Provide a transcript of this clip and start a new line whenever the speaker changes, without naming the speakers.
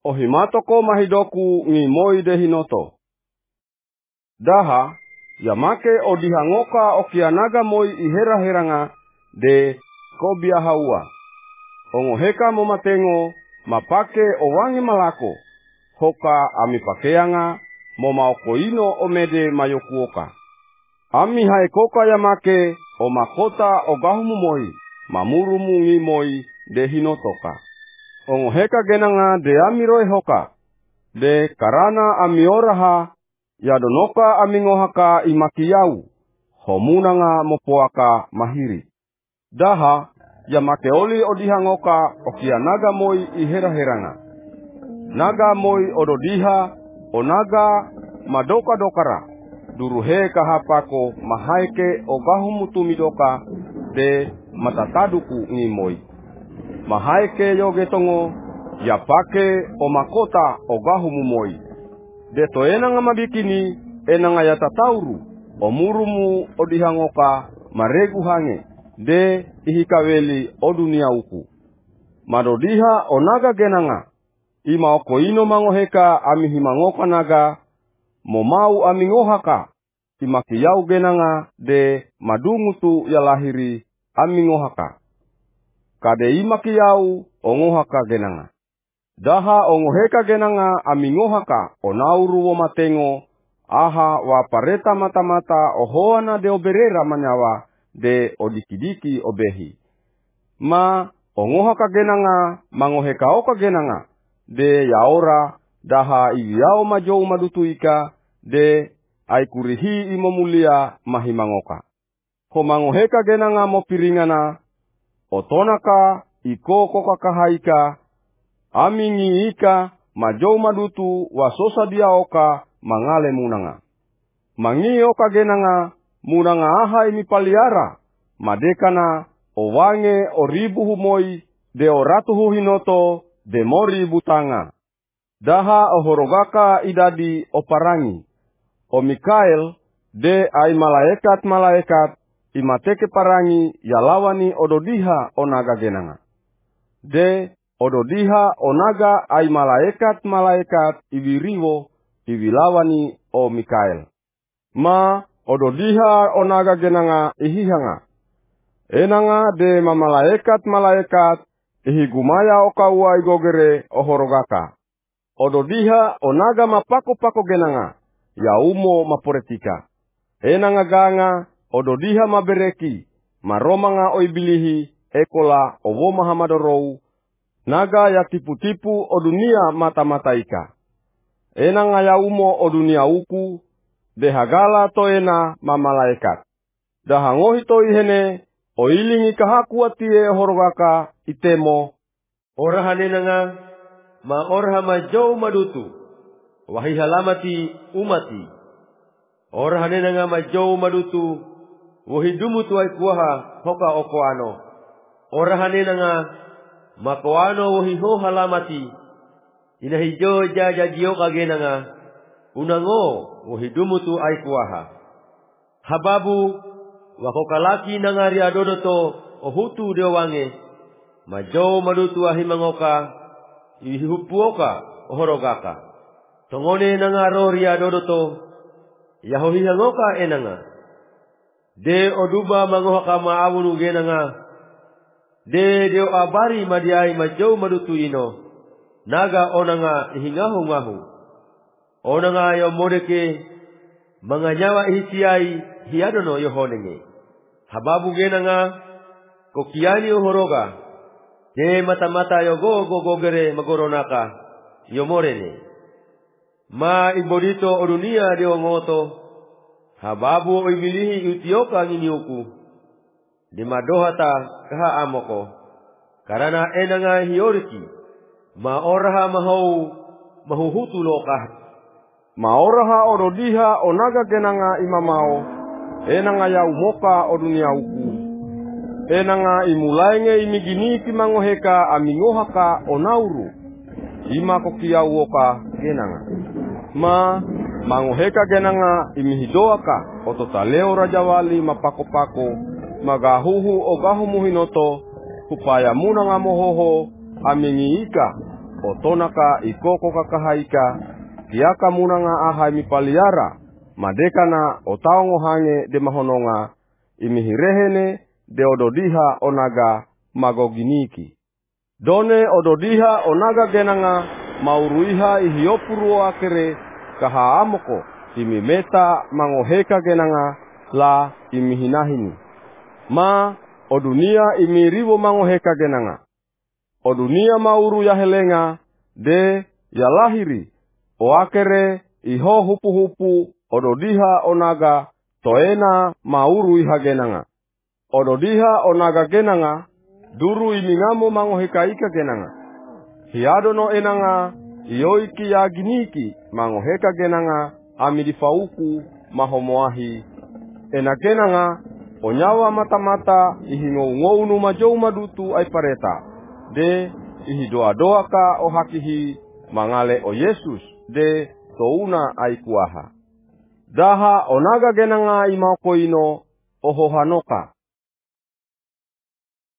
ohimatoko mahidoku ngimoi de hinoto. Daha, yamake odihangoka okianaga moi ihera-heranga de kobia haua. Ongoheka momatengo mapake owangi malako. Hoka ami pakeanga momaokoino omede mayokuoka. Ami haekoka yamake omakota ogahumu moi mamurumu ngimoi de hinotoka. Ongoheka genanga de amiroi hoka. De karana amioraha yadonoka amingohaka imakiyau. Homunanga mopoaka mahiri. Daha yamake oli odihangoka okianaga moi ihera-heranga. Naga moi ododiha onaga madoka dokara. Duruhe kahapako mahaike ogahumu tumidoka de matataduku ngimoi. Mahaike yogetongo yapake omakota ogahumu moi. De toenanga mabikini enanga yatatauru omurumu odihangoka maregu hange de ihikaweli odunia uku. Madodiha onaga genanga ima okoino mangoheka amihimangoka naga momau amingohaka imakiyau genanga de madungutu yalahiri amingohaka. Kade imakiyau ongohaka genanga. Daha ongoheka genanga amingohaka onauru womatengo aha wapareta mata-mata ohoana de oberera manyawa de odikidiki obehi. Ma ongohaka genanga mangoheka oka genanga de yaora daha iwiao majou madutuika de aikurihi imomulia mahimangoka. Homangoheka genanga mopiringana otonaka ikoko kakahaika amingi ika majou madutu wasosa diaoka mangale munanga. Mangi oka genanga munanga aha imipaliara madekana owange oribu humoi de oratuhu hinoto de mori butanga. Daha ohorogaka idadi oparangi. O Mikael de ai malaikat imateke parangi yalawani ododiha onaga genanga. De ododiha onaga ai malaikat iwiriwo iwilawani o Mikael. Ma ododiha onaga genanga ihihanga. Enanga de malaikat ihigumaya okawa igogere ohorogaka. Ododiha onaga mapako-pako genanga yaumo maporetika. Enanga ganga ododiha mabereki maromanga oibilihi ekola owo mahamadorou naga ya tipu-tipu odunia mata-mataika. Enanga yaumo odunia uku dehagala toena mamalaikat. Dahangohi toihene oilingi kahakuatie horogaka itemo.
Orahanenanga ma orha majou madutu. Wahi halamati umati. Orahanenanga majou madutu. Wahidumu tuai kuaha hoka okoano. Orahanenanga makoano wahiho halamati. Inahijo jajajioka genanga. Unango wahidumu tuai kuaha. Hababu wakokalaki nangari adodoto ohutu dewange. Majou madutu ahimangoka. Ihihupuoka ohorogaka. Tongone nangaro ria dodoto. Yahohihangoka enanga. De oduba mangohaka maawunu genanga. De deo abari madiai majou madutu ino. Naga onanga ihingahu-ngahu. Onanga yo modeke. Manganyawa ihisiai hiadono yohonenge. Hababu genanga. Kokiani ohoroga. De mata-mata yo go-go-gogere magoronaka. Yomorene. Ma ibodito odunia deo ngoto. Hababu oibilihi utioka nginiuku. Di madohata kaha amoko. Karana enanga hioriki. Ma oraha mahou mahuhutu lokah.
Ma oraha ododiha onaga genanga imamao. Enanga ya umoka odunia uku. Enanga imulaenge imiginiki mangoheka amingohaka onauru. Ima kokiau oka genanga. Ma mangoheka genanga imihidoaka ototaleo rajawali mapako-pako magahuhu ogahumu hinoto hupaya munanga mohoho amingiika otonaka ikoko kakahaika, kiaka munanga ahai mipaliara, madekana otaongo hange de mahononga, imihirehene de ododiha onaga magoginiki. Done ododiha onaga genanga mauruiha ihiopuru akere kahaamoko imimeta mangoheka genanga la imihinahini. Ma odunia imiriwo mangoheka genanga. Odunia mauru yahelenga de yalahiri oakere iho hupu-hupu ododiha onaga toena mauru iha genanga. Ododiha onaga genanga duru imingamo mangoheka genanga. Hiadono enanga ioiki yaginiki mangoheka genanga amidifauku mahomoahi. Enakenanga onyawa mata-mata ihingou-ngounu majou madutu aipareta. De ihidoa-doaka o hakihi mangale o Yesus de touna aikuaha. Daha onaga genanga imaukoino ohohanoka.